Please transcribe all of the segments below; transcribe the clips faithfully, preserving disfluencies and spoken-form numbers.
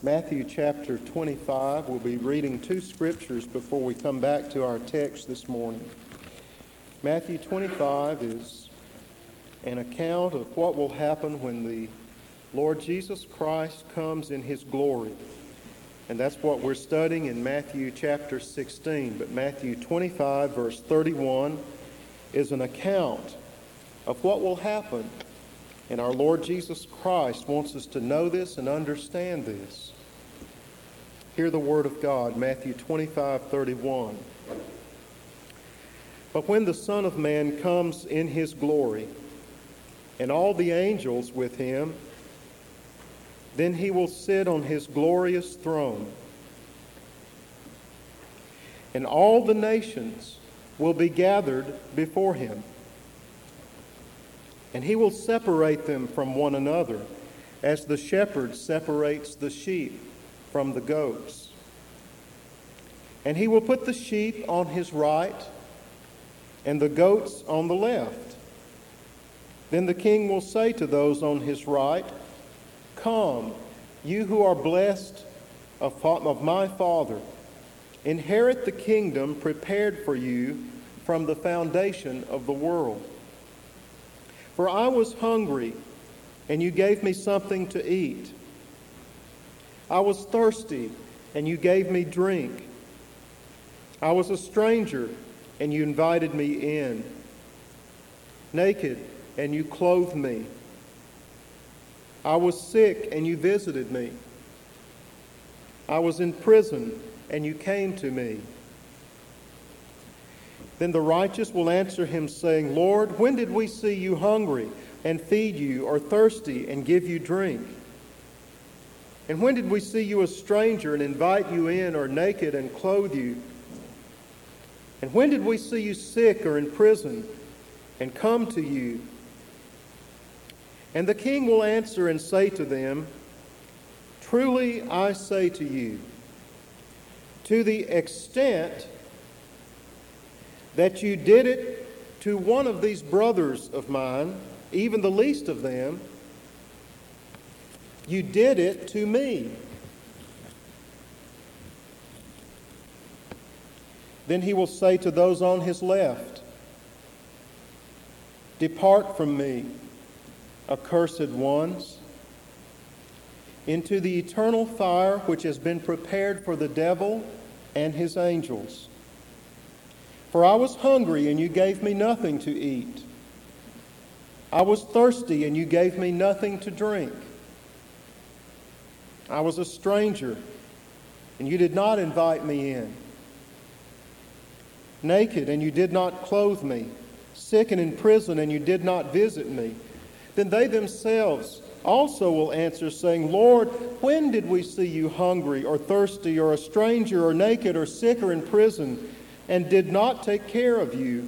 Matthew chapter twenty-five. We'll be reading two scriptures before we come back to our text this morning. Matthew twenty-five is an account of what will happen when the Lord Jesus Christ comes in his glory. And that's what we're studying in Matthew chapter sixteen. But Matthew twenty-five, verse thirty-one, is an account of what will happen. And our Lord Jesus Christ wants us to know this and understand this. Hear the word of God, Matthew twenty-five, thirty-one. But when the Son of Man comes in his glory, and all the angels with him, then he will sit on his glorious throne. And all the nations will be gathered before him. And he will separate them from one another, as the shepherd separates the sheep from the goats. And he will put the sheep on his right, and the goats on the left. Then the king will say to those on his right, "Come, you who are blessed of, of my Father, inherit the kingdom prepared for you from the foundation of the world. For I was hungry, and you gave me something to eat. I was thirsty, and you gave me drink. I was a stranger, and you invited me in. Naked, and you clothed me. I was sick, and you visited me. I was in prison, and you came to me." Then the righteous will answer him, saying, "Lord, when did we see you hungry and feed you, or thirsty and give you drink? And when did we see you a stranger and invite you in, or naked and clothe you? And when did we see you sick or in prison and come to you?" And the king will answer and say to them, "Truly I say to you, to the extent that you did it to one of these brothers of mine, even the least of them, you did it to me." Then he will say to those on his left, "Depart from me, accursed ones, into the eternal fire which has been prepared for the devil and his angels. For I was hungry, and you gave me nothing to eat. I was thirsty, and you gave me nothing to drink. I was a stranger, and you did not invite me in. Naked, and you did not clothe me. Sick and in prison, and you did not visit me." Then they themselves also will answer, saying, "Lord, when did we see you hungry or thirsty or a stranger or naked or sick or in prison, and did not take care of you?"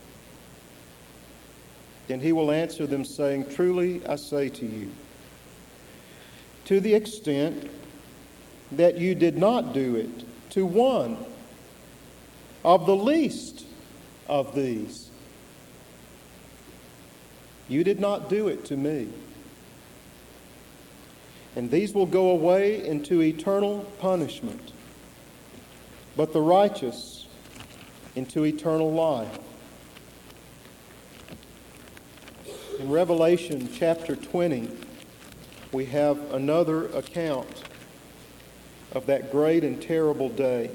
Then he will answer them, saying, "Truly I say to you, to the extent that you did not do it to one of the least of these, you did not do it to me." And these will go away into eternal punishment, but the righteous into eternal life. In Revelation chapter twenty, we have another account of that great and terrible day.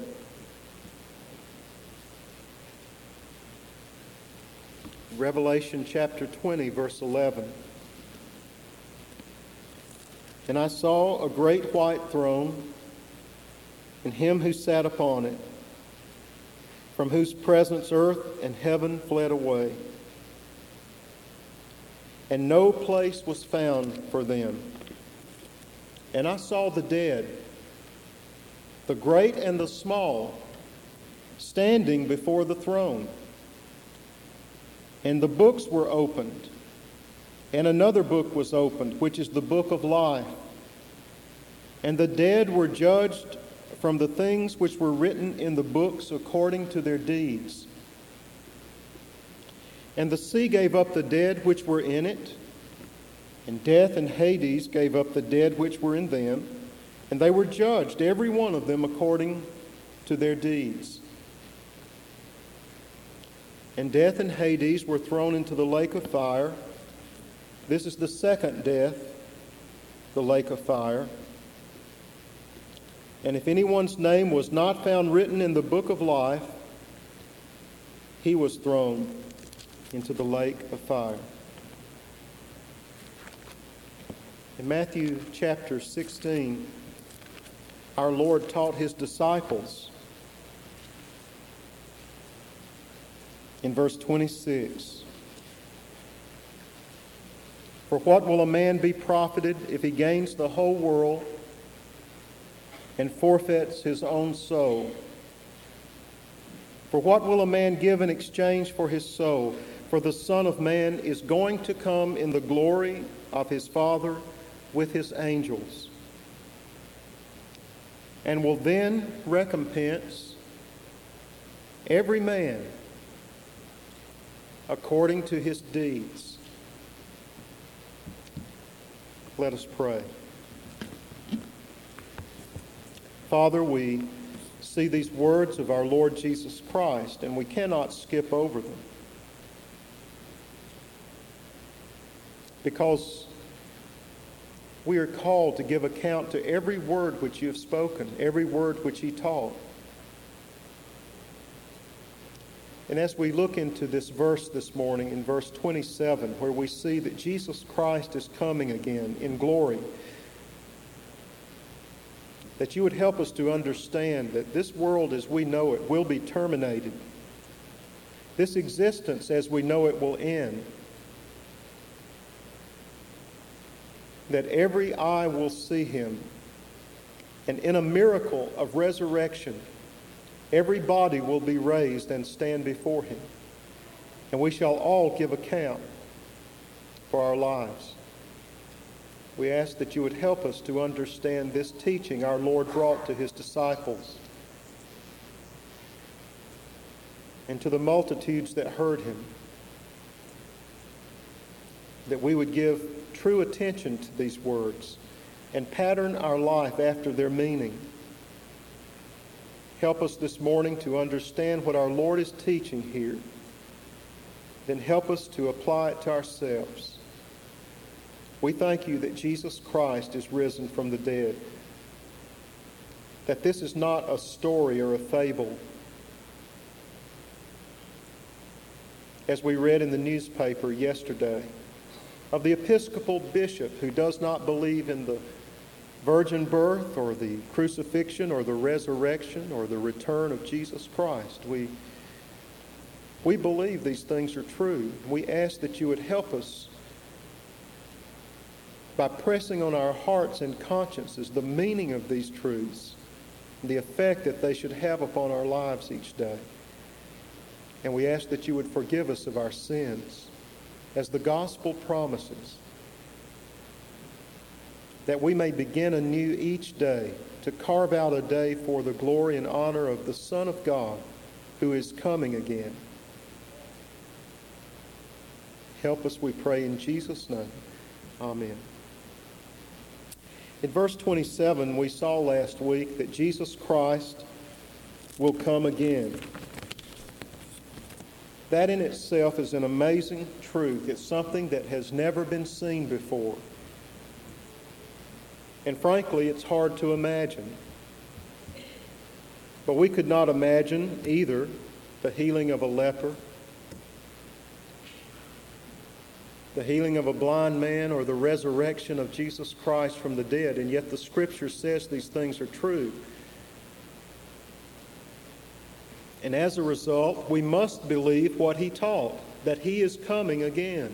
Revelation chapter twenty, verse eleven. "And I saw a great white throne, and him who sat upon it, from whose presence earth and heaven fled away, and no place was found for them. And I saw the dead, the great and the small, standing before the throne. And the books were opened, and another book was opened, which is the book of life. And the dead were judged from the things which were written in the books according to their deeds. And the sea gave up the dead which were in it, and death and Hades gave up the dead which were in them, And they were judged, every one of them, according to their deeds. And death and Hades were thrown into the lake of fire. This is the second death, the lake of fire. And if anyone's name was not found written in the book of life, he was thrown into the lake of fire. In Matthew chapter sixteen, our Lord taught his disciples in verse twenty-six, "For what will a man be profited if he gains the whole world and forfeits his own soul? For what will a man give in exchange for his soul? For the Son of Man is going to come in the glory of his Father with his angels, and will then recompense every man according to his deeds." Let us pray. Father, we see these words of our Lord Jesus Christ, and we cannot skip over them, because we are called to give account to every word which you have spoken, every word which he taught. And as we look into this verse this morning, in verse twenty-seven, where we see that Jesus Christ is coming again in glory, that you would help us to understand that this world as we know it will be terminated. This existence as we know it will end. That every eye will see him. And in a miracle of resurrection, every body will be raised and stand before him. And we shall all give account for our lives. We ask that you would help us to understand this teaching our Lord brought to his disciples and to the multitudes that heard him, that we would give true attention to these words and pattern our life after their meaning. Help us this morning to understand what our Lord is teaching here. Then help us to apply it to ourselves. We thank you that Jesus Christ is risen from the dead, that this is not a story or a fable. As we read in the newspaper yesterday of the Episcopal bishop who does not believe in the virgin birth or the crucifixion or the resurrection or the return of Jesus Christ. We, we believe these things are true. We ask that you would help us by pressing on our hearts and consciences the meaning of these truths, the effect that they should have upon our lives each day. And we ask that you would forgive us of our sins, as the gospel promises, that we may begin anew each day to carve out a day for the glory and honor of the Son of God who is coming again. Help us, we pray, in Jesus' name. Amen. In verse twenty-seven, we saw last week that Jesus Christ will come again. That in itself is an amazing truth. It's something that has never been seen before. And frankly, it's hard to imagine. But we could not imagine either the healing of a leper, the healing of a blind man, or the resurrection of Jesus Christ from the dead. And yet the Scripture says these things are true. And as a result, we must believe what he taught, that he is coming again.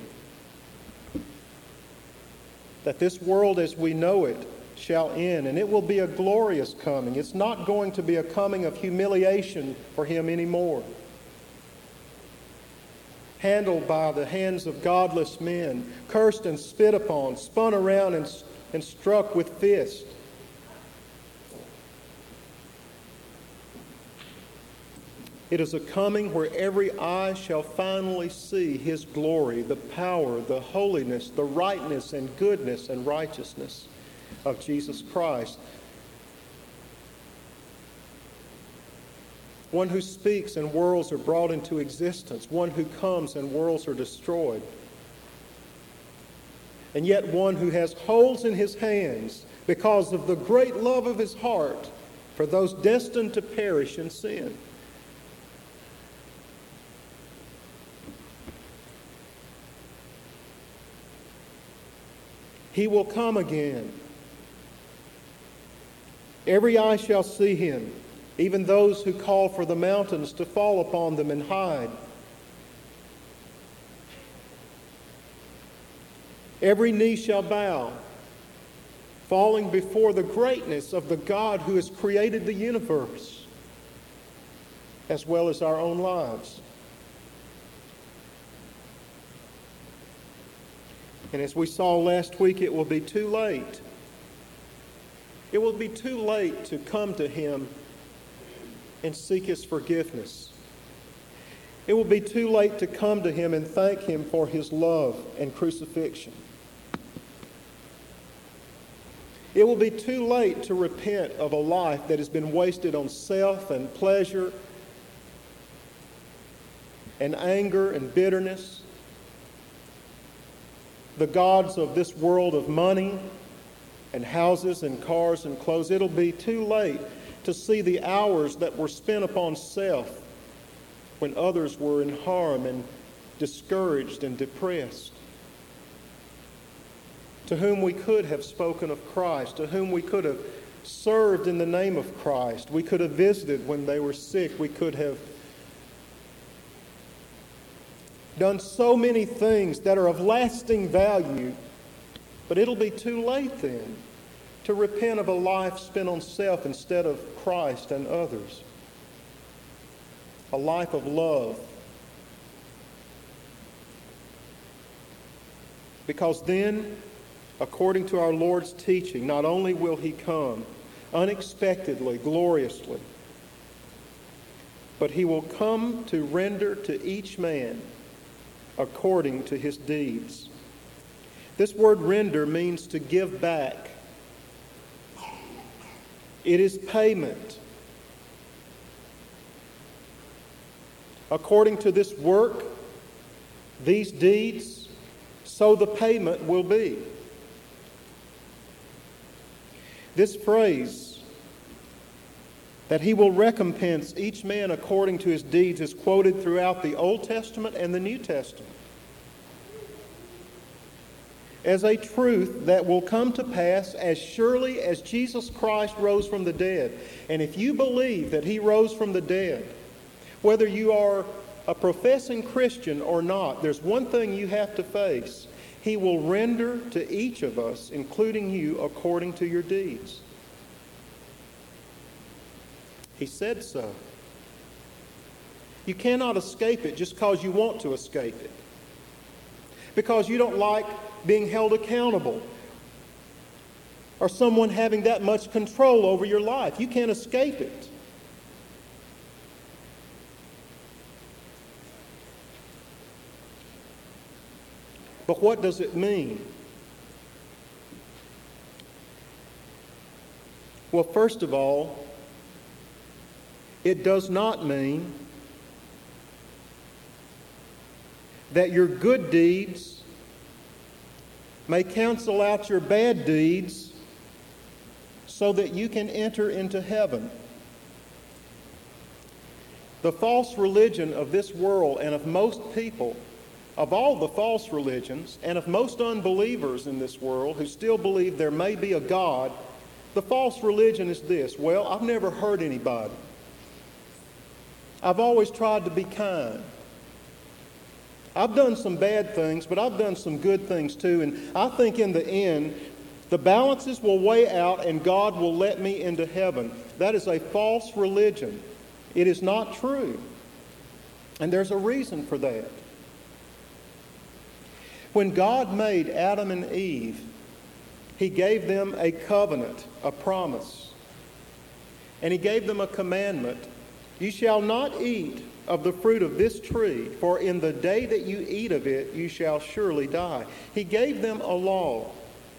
That this world as we know it shall end, and it will be a glorious coming. It's not going to be a coming of humiliation for him anymore, handled by the hands of godless men, cursed and spit upon, spun around and, and struck with fists. It is a coming where every eye shall finally see his glory, the power, the holiness, the rightness and goodness and righteousness of Jesus Christ. one who speaks and worlds are brought into existence, one who comes and worlds are destroyed, and yet one who has holes in his hands because of the great love of his heart for those destined to perish in sin. He will come again. Every eye shall see him, even those who call for the mountains to fall upon them and hide. Every knee shall bow, falling before the greatness of the God who has created the universe, as well as our own lives. And as we saw last week, it will be too late. It will be too late to come to him and seek his forgiveness. It will be too late to come to him and thank him for his love and crucifixion. It will be too late to repent of a life that has been wasted on self and pleasure and anger and bitterness, the gods of this world of money and houses and cars and clothes. It'll be too late to see the hours that were spent upon self when others were in harm and discouraged and depressed, to whom we could have spoken of Christ, to whom we could have served in the name of Christ. We could have visited when they were sick. We could have done so many things that are of lasting value, but it'll be too late then to repent of a life spent on self instead of Christ and others. A life of love. Because then, according to our Lord's teaching, not only will he come unexpectedly, gloriously, but he will come to render to each man according to his deeds. This word render means to give back. It is payment. According to this work, these deeds, so the payment will be. This phrase, that he will recompense each man according to his deeds, is quoted throughout the Old Testament and the New Testament as a truth that will come to pass as surely as Jesus Christ rose from the dead. And if you believe that he rose from the dead, whether you are a professing Christian or not, there's one thing you have to face. He will render to each of us, including you, according to your deeds. He said so. You cannot escape it just because you want to escape it, because you don't like being held accountable or someone having that much control over your life. You can't escape it. But what does it mean? Well, first of all, it does not mean that your good deeds may cancel out your bad deeds so that you can enter into heaven. The false religion of this world and of most people, of all the false religions and of most unbelievers in this world who still believe there may be a God, the false religion is this: well, I've never hurt anybody. I've always tried to be kind. I've done some bad things, but I've done some good things too. And I think in the end, the balances will weigh out and God will let me into heaven. That is a false religion. It is not true. And there's a reason for that. When God made Adam and Eve, he gave them a covenant, a promise. And he gave them a commandment: you shall not eat of the fruit of this tree, for in the day that you eat of it, you shall surely die. He gave them a law.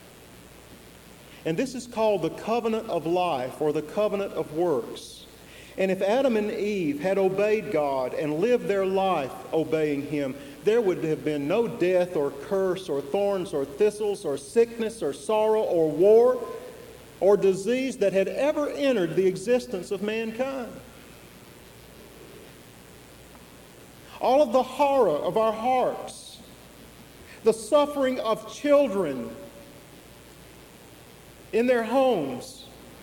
And this is called the covenant of life, or the covenant of works. And if Adam and Eve had obeyed God and lived their life obeying Him, there would have been no death or curse or thorns or thistles or sickness or sorrow or war or disease that had ever entered the existence of mankind. All of the horror of our hearts, the suffering of children in their homes,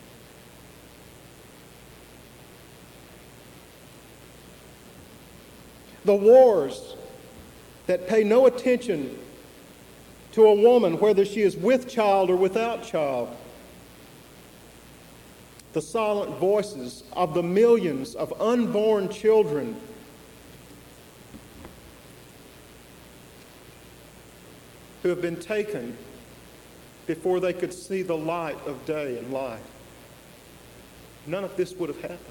the wars that pay no attention to a woman, whether she is with child or without child, the silent voices of the millions of unborn children who have been taken before they could see the light of day and life. None of this would have happened.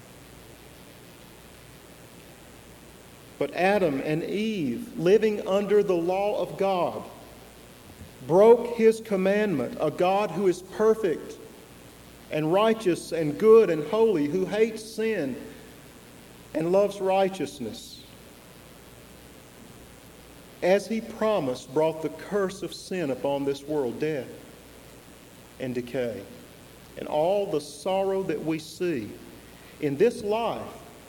But Adam and Eve, living under the law of God, broke His commandment, a God who is perfect and righteous and good and holy, who hates sin and loves righteousness. As He promised, brought the curse of sin upon this world, death and decay. And all the sorrow that we see in this life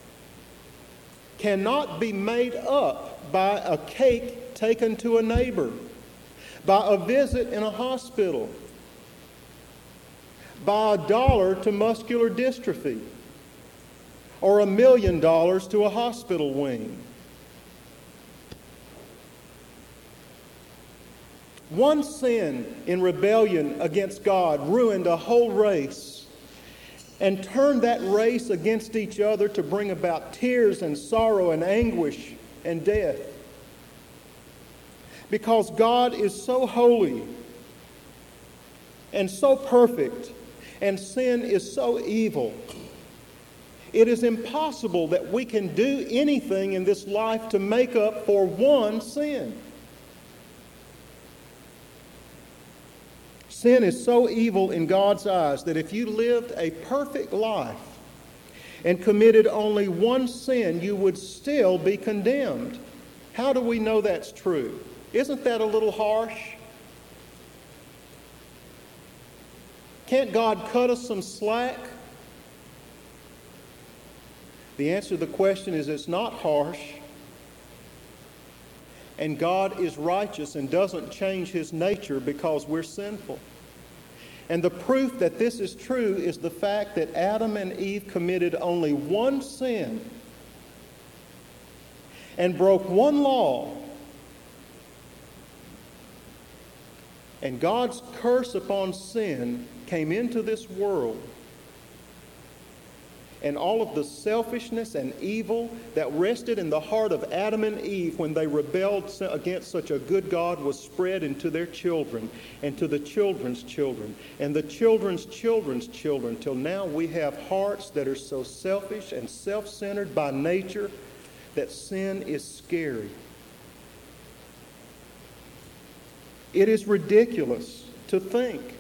cannot be made up by a cake taken to a neighbor, by a visit in a hospital, by a dollar to muscular dystrophy, or a million dollars to a hospital wing. One sin in rebellion against God ruined a whole race and turned that race against each other to bring about tears and sorrow and anguish and death. Because God is so holy and so perfect, and sin is so evil, it is impossible that we can do anything in this life to make up for one sin. Sin is so evil in God's eyes that if you lived a perfect life and committed only one sin, you would still be condemned. How do we know that's true? Isn't that a little harsh? Can't God cut us some slack? The answer to the question is it's not harsh. And God is righteous and doesn't change His nature because we're sinful. And the proof that this is true is the fact that Adam and Eve committed only one sin and broke one law. And God's curse upon sin came into this world. And all of the selfishness and evil that rested in the heart of Adam and Eve when they rebelled against such a good God was spread into their children and to the children's children and the children's children's children, till now we have hearts that are so selfish and self-centered by nature that sin is scary. It is ridiculous to think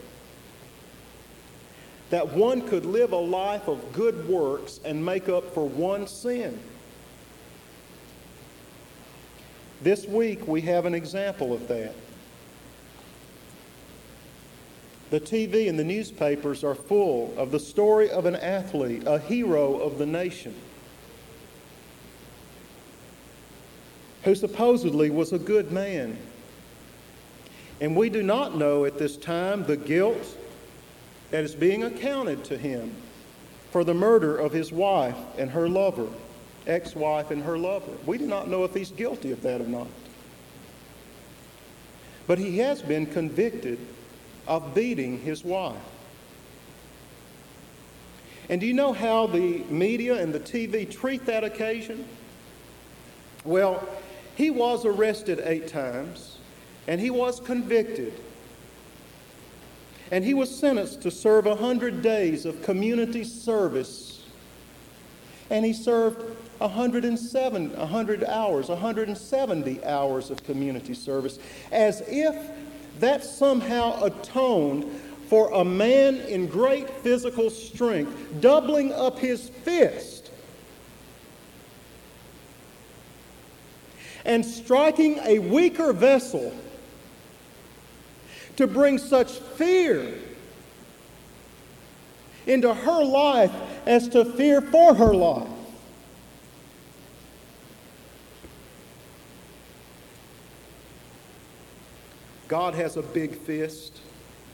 that one could live a life of good works and make up for one sin. This week we have an example of that. The T V and the newspapers are full of the story of an athlete, a hero of the nation, who supposedly was a good man. And we do not know at this time the guilt that is being accounted to him for the murder of his wife and her lover, ex-wife and her lover. We do not know if he's guilty of that or not. But he has been convicted of beating his wife. And do you know how the media and the T V treat that occasion? Well, he was arrested eight times, and he was convicted. And he was sentenced to serve one hundred days of community service. And he served one hundred seven, one hundred hours, one hundred seventy hours of community service, as if that somehow atoned for a man in great physical strength, doubling up his fist and striking a weaker vessel to bring such fear into her life as to fear for her life. God has a big fist,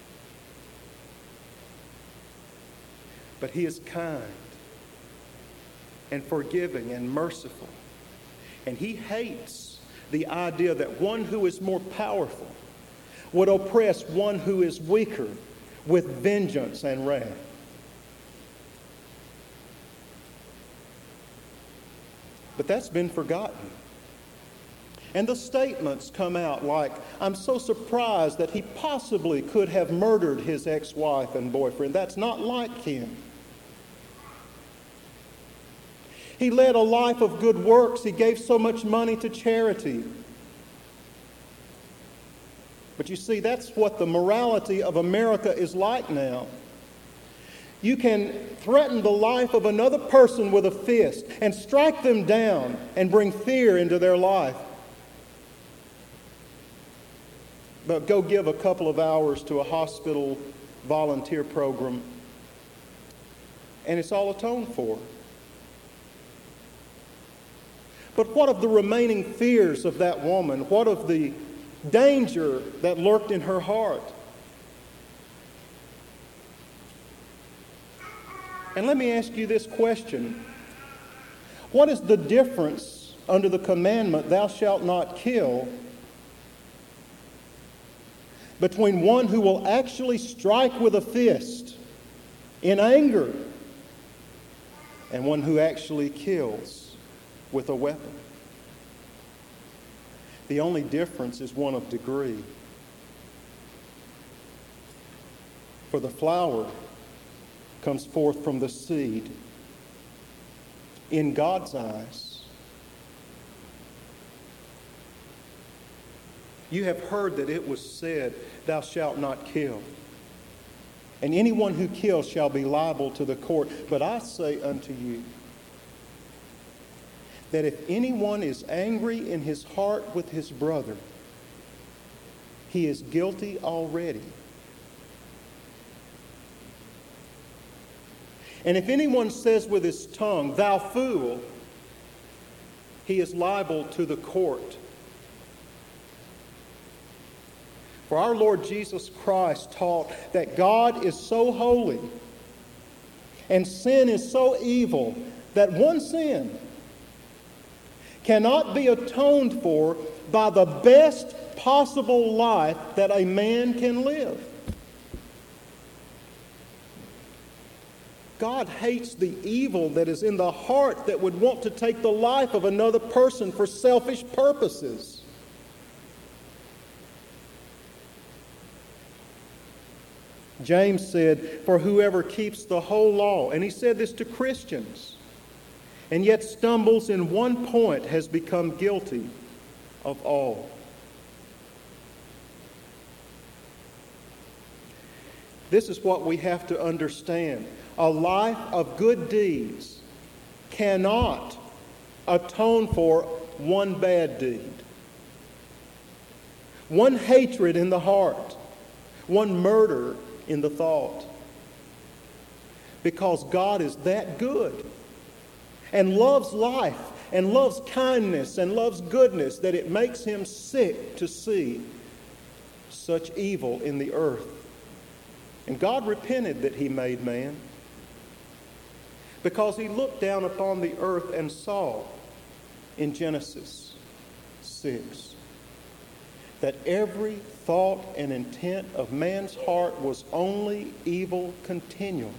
but He is kind and forgiving and merciful. And He hates the idea that one who is more powerful would oppress one who is weaker with vengeance and wrath. But that's been forgotten. And the statements come out like, I'm so surprised that he possibly could have murdered his ex-wife and boyfriend. That's not like him. He led a life of good works. He gave so much money to charity. But you see, that's what the morality of America is like now. You can threaten the life of another person with a fist and strike them down and bring fear into their life. But go give a couple of hours to a hospital volunteer program, and it's all atoned for. But what of the remaining fears of that woman? What of the danger that lurked in her heart? And let me ask you this question. What is the difference under the commandment, thou shalt not kill, between one who will actually strike with a fist in anger and one who actually kills with a weapon? The only difference is one of degree. For the flower comes forth from the seed. In God's eyes, you have heard that it was said, thou shalt not kill. And anyone who kills shall be liable to the court. But I say unto you, that if anyone is angry in his heart with his brother, he is guilty already. And if anyone says with his tongue, thou fool, he is liable to the court. For our Lord Jesus Christ taught that God is so holy and sin is so evil that one sin cannot be atoned for by the best possible life that a man can live. God hates the evil that is in the heart that would want to take the life of another person for selfish purposes. James said, for whoever keeps the whole law, and he said this to Christians, and yet stumbles in one point has become guilty of all. This is what we have to understand. A life of good deeds cannot atone for one bad deed. One hatred in the heart, one murder in the thought. Because God is that good and loves life and loves kindness and loves goodness that it makes him sick to see such evil in the earth. And God repented that he made man, because he looked down upon the earth and saw in Genesis six that every thought and intent of man's heart was only evil continually.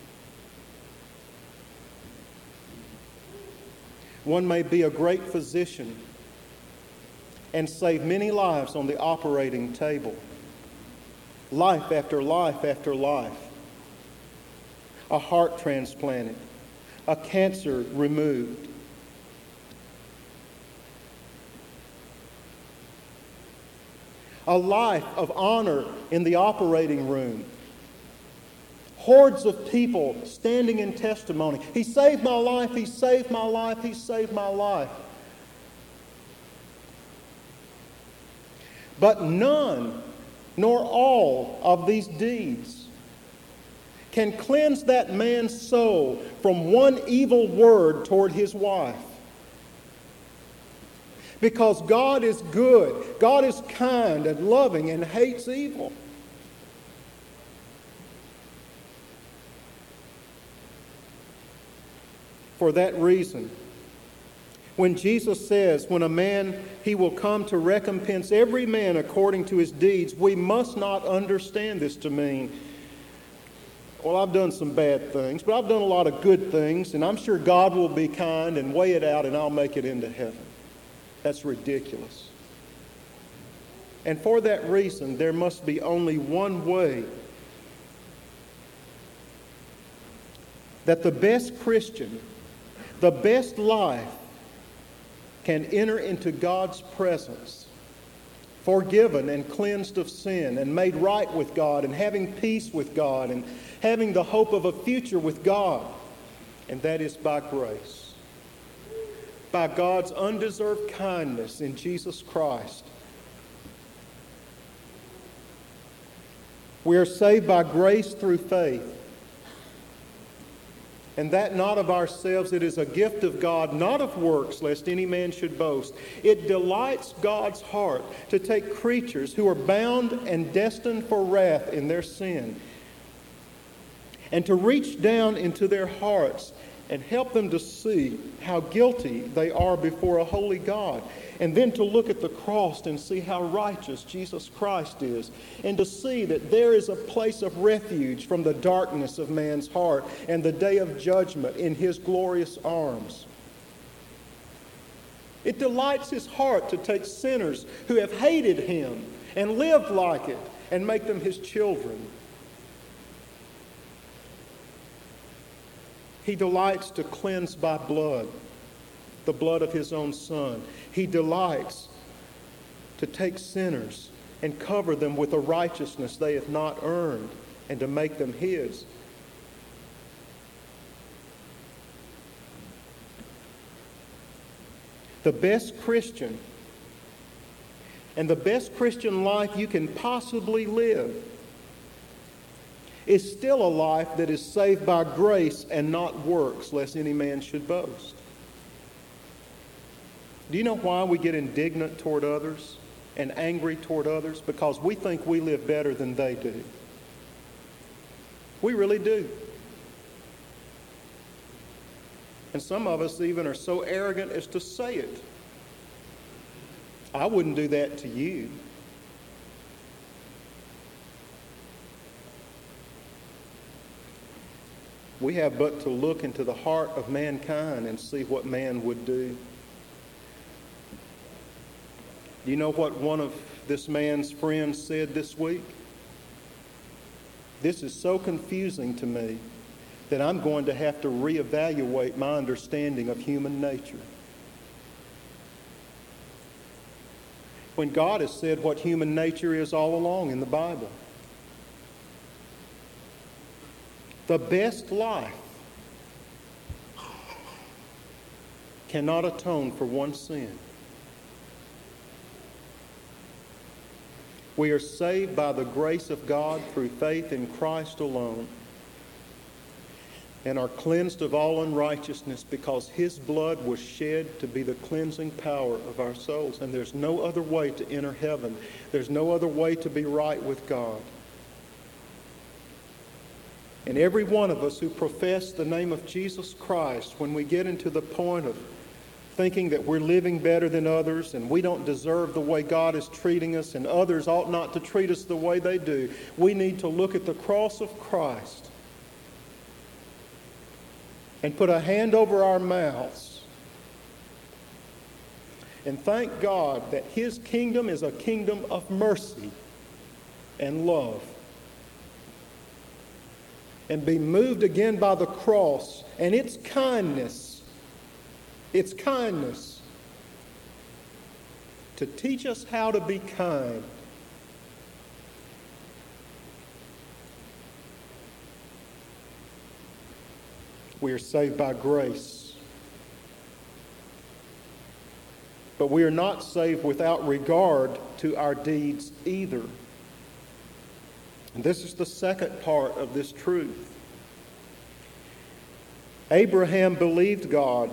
One may be a great physician and save many lives on the operating table. Life after life after life. A heart transplanted. A cancer removed. A life of honor in the operating room, Hordes of people standing in testimony. He saved my life, He saved my life, He saved my life. But none, nor all of these deeds can cleanse that man's soul from one evil word toward his wife. Because God is good, God is kind and loving and hates evil. For that reason, when Jesus says, when a man, he will come to recompense every man according to his deeds, we must not understand this to mean, well, I've done some bad things, but I've done a lot of good things, and I'm sure God will be kind and weigh it out, and I'll make it into heaven. That's ridiculous. And for that reason, there must be only one way that the best Christian, the best life, can enter into God's presence, forgiven and cleansed of sin and made right with God and having peace with God and having the hope of a future with God. And that is by grace. By God's undeserved kindness in Jesus Christ. We are saved by grace through faith. And that not of ourselves, it is a gift of God, not of works, lest any man should boast. It delights God's heart to take creatures who are bound and destined for wrath in their sin, and to reach down into their hearts and help them to see how guilty they are before a holy God. And then to look at the cross and see how righteous Jesus Christ is. And to see that there is a place of refuge from the darkness of man's heart and the day of judgment in His glorious arms. It delights His heart to take sinners who have hated Him and lived like it and make them His children. He delights to cleanse by blood, the blood of His own Son. He delights to take sinners and cover them with a righteousness they have not earned and to make them His. The best Christian and the best Christian life you can possibly live is still a life that is saved by grace and not works, lest any man should boast. Do you know why we get indignant toward others and angry toward others? Because we think we live better than they do. We really do. And some of us even are so arrogant as to say it. I wouldn't do that to you. We have but to look into the heart of mankind and see what man would do. Do you know what one of this man's friends said this week? This is so confusing to me that I'm going to have to reevaluate my understanding of human nature. When God has said what human nature is all along in the Bible. The best life cannot atone for one sin. We are saved by the grace of God through faith in Christ alone, and are cleansed of all unrighteousness because His blood was shed to be the cleansing power of our souls. And there's no other way to enter heaven. There's no other way to be right with God. And every one of us who profess the name of Jesus Christ, when we get into the point of thinking that we're living better than others and we don't deserve the way God is treating us and others ought not to treat us the way they do, we need to look at the cross of Christ and put a hand over our mouths and thank God that His kingdom is a kingdom of mercy and love. And be moved again by the cross and its kindness, its kindness to teach us how to be kind. We are saved by grace. But we are not saved without regard to our deeds either. And this is the second part of this truth. Abraham believed God,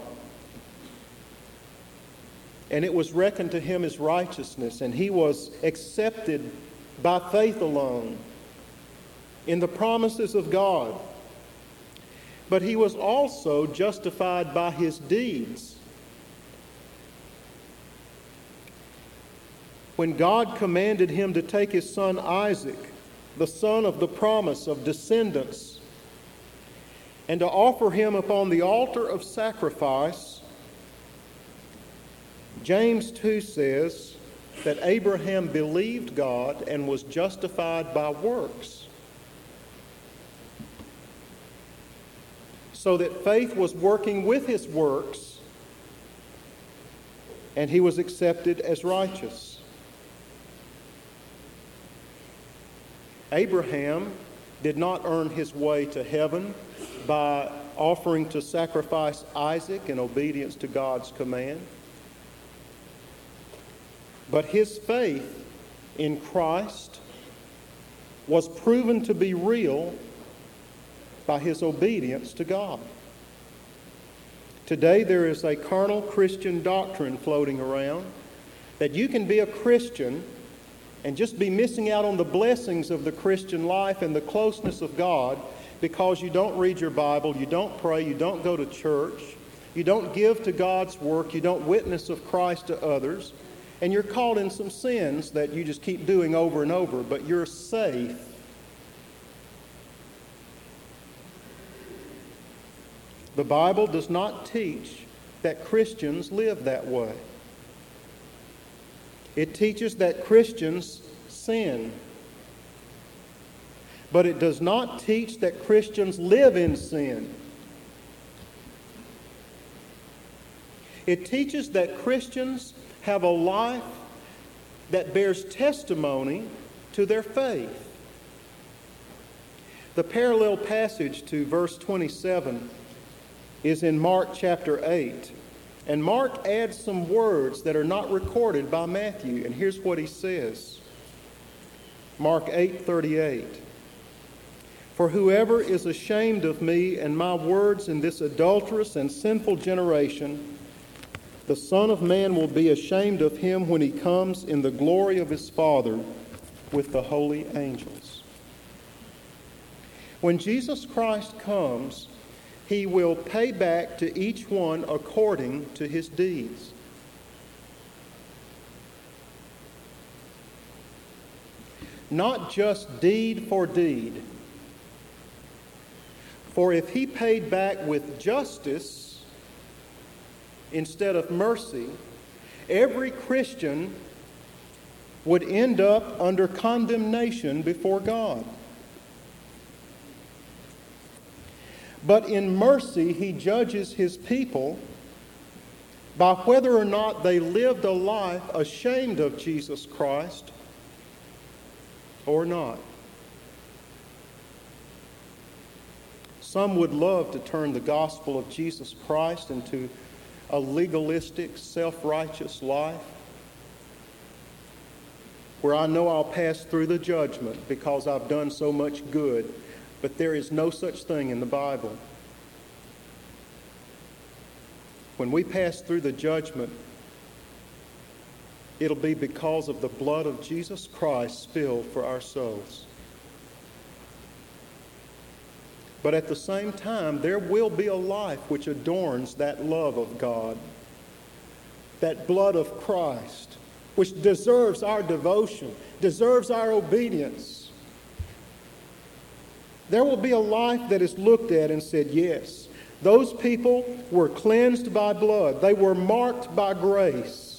and it was reckoned to him as righteousness, and he was accepted by faith alone in the promises of God. But he was also justified by his deeds. When God commanded him to take his son Isaac, the son of the promise of descendants, and to offer him upon the altar of sacrifice, James two says that Abraham believed God and was justified by works. So that faith was working with his works, and he was accepted as righteous. Abraham did not earn his way to heaven by offering to sacrifice Isaac in obedience to God's command. But his faith in Christ was proven to be real by his obedience to God. Today there is a carnal Christian doctrine floating around that you can be a Christian and just be missing out on the blessings of the Christian life and the closeness of God because you don't read your Bible, you don't pray, you don't go to church, you don't give to God's work, you don't witness of Christ to others, and you're caught in some sins that you just keep doing over and over, but you're safe. The Bible does not teach that Christians live that way. It teaches that Christians sin. But it does not teach that Christians live in sin. It teaches that Christians have a life that bears testimony to their faith. The parallel passage to verse twenty-seven is in Mark chapter eight. And Mark adds some words that are not recorded by Matthew. And here's what he says. Mark eight thirty-eight. For whoever is ashamed of me and my words in this adulterous and sinful generation, the Son of Man will be ashamed of him when he comes in the glory of his Father with the holy angels. When Jesus Christ comes, he will pay back to each one according to his deeds. Not just deed for deed. For if he paid back with justice instead of mercy, every Christian would end up under condemnation before God. But in mercy, he judges his people by whether or not they lived a life ashamed of Jesus Christ or not. Some would love to turn the gospel of Jesus Christ into a legalistic, self-righteous life where I know I'll pass through the judgment because I've done so much good. But there is no such thing in the Bible. When we pass through the judgment, it'll be because of the blood of Jesus Christ spilled for our souls. But at the same time, there will be a life which adorns that love of God, that blood of Christ, which deserves our devotion, deserves our obedience. There will be a life that is looked at and said, yes, those people were cleansed by blood. They were marked by grace.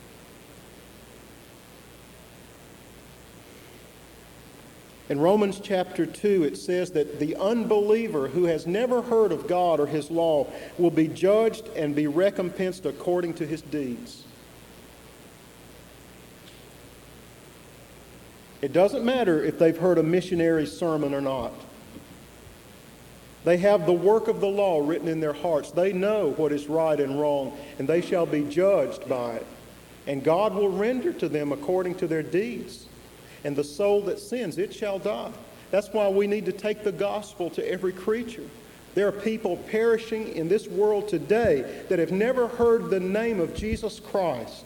In Romans chapter two, it says that the unbeliever who has never heard of God or his law will be judged and be recompensed according to his deeds. It doesn't matter if they've heard a missionary sermon or not. They have the work of the law written in their hearts. They know what is right and wrong, and they shall be judged by it. And God will render to them according to their deeds. And the soul that sins, it shall die. That's why we need to take the gospel to every creature. There are people perishing in this world today that have never heard the name of Jesus Christ.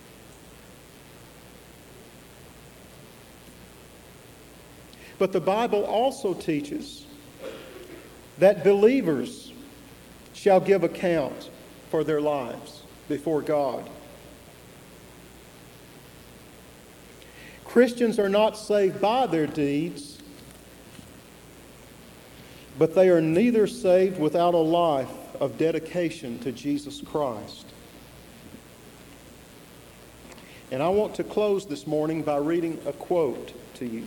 But the Bible also teaches that believers shall give account for their lives before God. Christians are not saved by their deeds, but they are neither saved without a life of dedication to Jesus Christ. And I want to close this morning by reading a quote to you.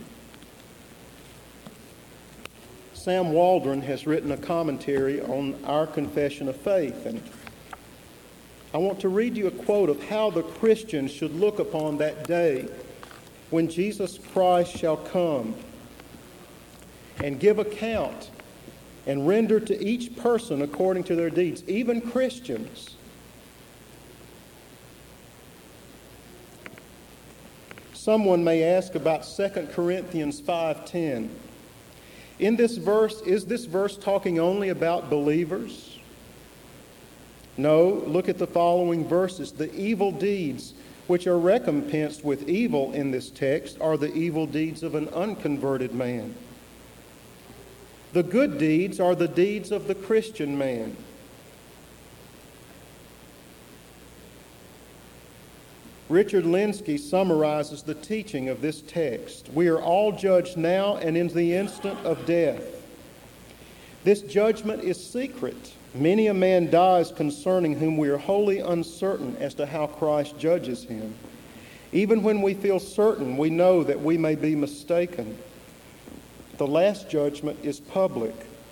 Sam Waldron has written a commentary on our confession of faith, and I want to read you a quote of how the Christian should look upon that day when Jesus Christ shall come and give account and render to each person according to their deeds, even Christians. Someone may ask about Second Corinthians five ten. In this verse, is this verse talking only about believers? No, look at the following verses. The evil deeds which are recompensed with evil in this text are the evil deeds of an unconverted man. The good deeds are the deeds of the Christian man. Richard Lenski summarizes the teaching of this text. We are all judged now and in the instant of death. This judgment is secret. Many a man dies concerning whom we are wholly uncertain as to how Christ judges him. Even when we feel certain, we know that we may be mistaken. The last judgment is public.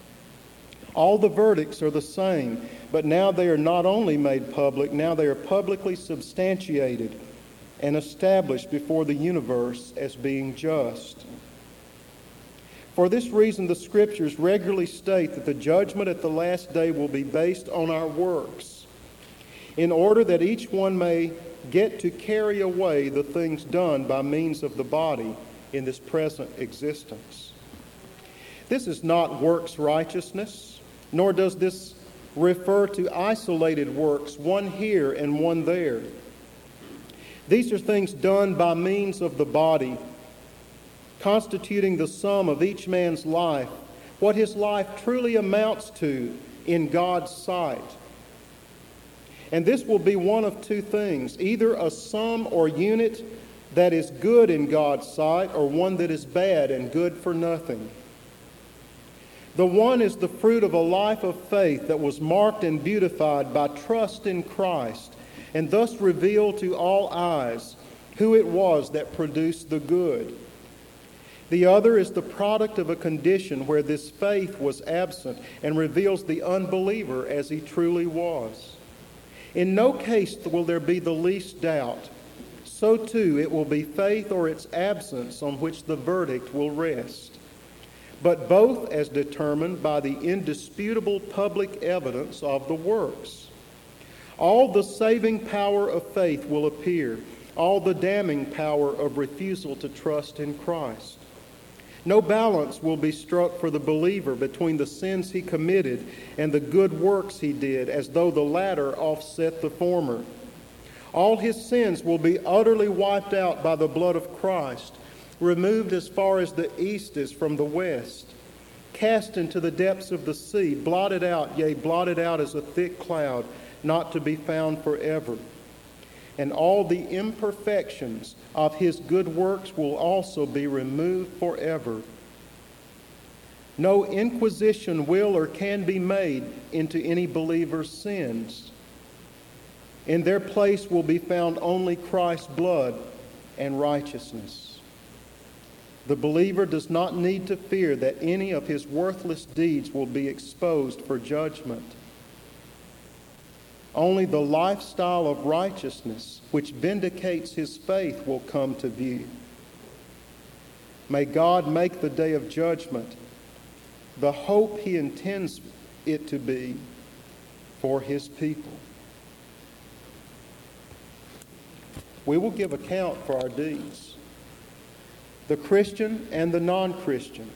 All the verdicts are the same, but now they are not only made public, now they are publicly substantiated and established before the universe as being just. For this reason, the Scriptures regularly state that the judgment at the last day will be based on our works, in order that each one may get to carry away the things done by means of the body in this present existence. This is not works righteousness, nor does this refer to isolated works, one here and one there. These are things done by means of the body, constituting the sum of each man's life, what his life truly amounts to in God's sight. And this will be one of two things, either a sum or unit that is good in God's sight, or one that is bad and good for nothing. The one is the fruit of a life of faith that was marked and beautified by trust in Christ, and thus revealed to all eyes who it was that produced the good. The other is the product of a condition where this faith was absent and reveals the unbeliever as he truly was. In no case will there be the least doubt. So too it will be faith or its absence on which the verdict will rest, but both as determined by the indisputable public evidence of the works. All the saving power of faith will appear, all the damning power of refusal to trust in Christ. No balance will be struck for the believer between the sins he committed and the good works he did, as though the latter offset the former. All his sins will be utterly wiped out by the blood of Christ, removed as far as the east is from the west, cast into the depths of the sea, blotted out, yea, blotted out as a thick cloud, not to be found forever. And all the imperfections of his good works will also be removed forever. No inquisition will or can be made into any believer's sins. In their place will be found only Christ's blood and righteousness. The believer does not need to fear that any of his worthless deeds will be exposed for judgment. Only the lifestyle of righteousness, which vindicates his faith, will come to view. May God make the day of judgment the hope he intends it to be for his people. We will give account for our deeds, the Christian and the non-Christian.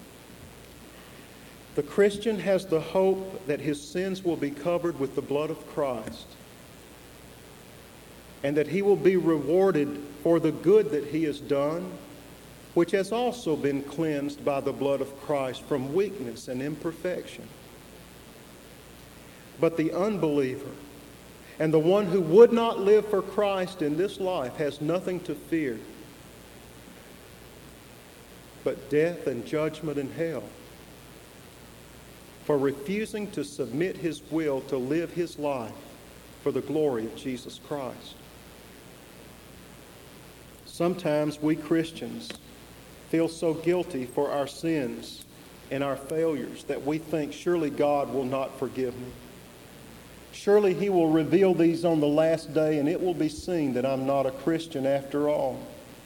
The Christian has the hope that his sins will be covered with the blood of Christ, and that he will be rewarded for the good that he has done, which has also been cleansed by the blood of Christ from weakness and imperfection. But the unbeliever and the one who would not live for Christ in this life has nothing to fear but death and judgment in hell for refusing to submit his will to live his life for the glory of Jesus Christ. Sometimes we Christians feel so guilty for our sins and our failures that we think, surely God will not forgive me. Surely he will reveal these on the last day, and it will be seen that I'm not a Christian after all.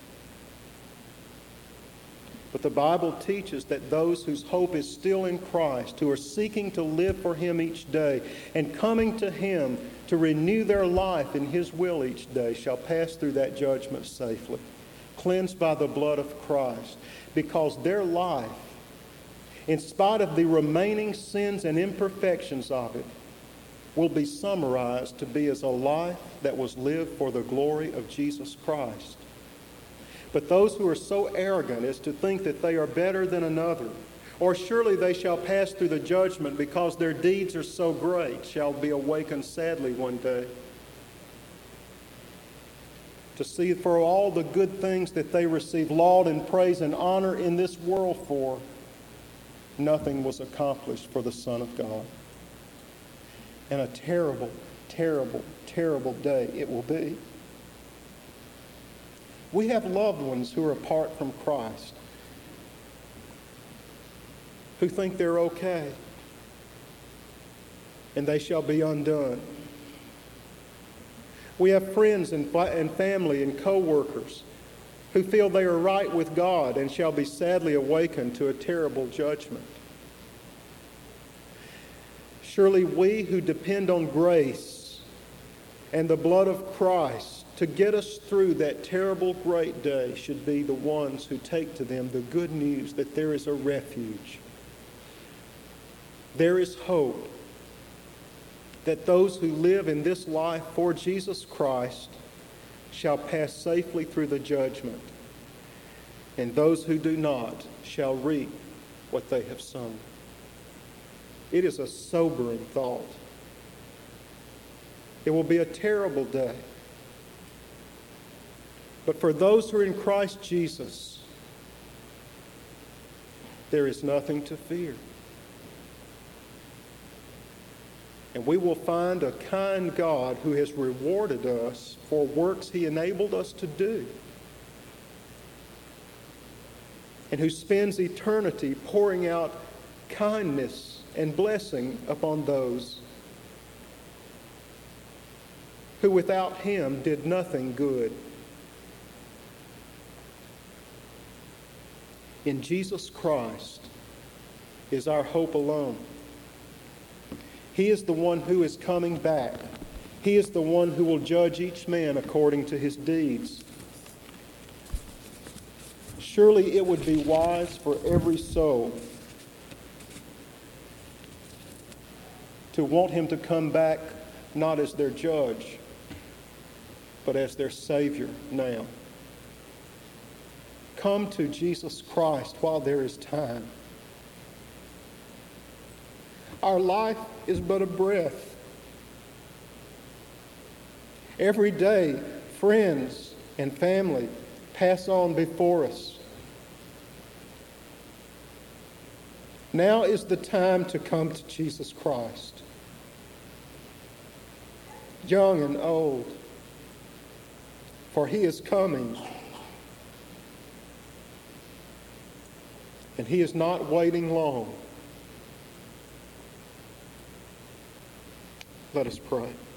But the Bible teaches that those whose hope is still in Christ, who are seeking to live for him each day and coming to him to renew their life in his will each day, shall pass through that judgment safely, cleansed by the blood of Christ, because their life, in spite of the remaining sins and imperfections of it, will be summarized to be as a life that was lived for the glory of Jesus Christ. But those who are so arrogant as to think that they are better than another, or surely they shall pass through the judgment because their deeds are so great, shall be awakened sadly one day to see for all the good things that they receive laud and praise and honor in this world for, nothing was accomplished for the Son of God. And a terrible, terrible, terrible day it will be. We have loved ones who are apart from Christ, who think they're okay, and they shall be undone. We have friends and, and family and co-workers who feel they are right with God and shall be sadly awakened to a terrible judgment. Surely we who depend on grace and the blood of Christ to get us through that terrible great day should be the ones who take to them the good news that there is a refuge. There is hope that those who live in this life for Jesus Christ shall pass safely through the judgment, and those who do not shall reap what they have sown. It is a sobering thought. It will be a terrible day. But for those who are in Christ Jesus, there is nothing to fear. And we will find a kind God who has rewarded us for works he enabled us to do, and who spends eternity pouring out kindness and blessing upon those who without him did nothing good. In Jesus Christ is our hope alone. He is the one who is coming back. He is the one who will judge each man according to his deeds. Surely it would be wise for every soul to want him to come back not as their judge, but as their Savior now. Come to Jesus Christ while there is time. Our life is but a breath. Every day, friends and family pass on before us. Now is the time to come to Jesus Christ. Young and old, for he is coming. And he is not waiting long. Let us pray.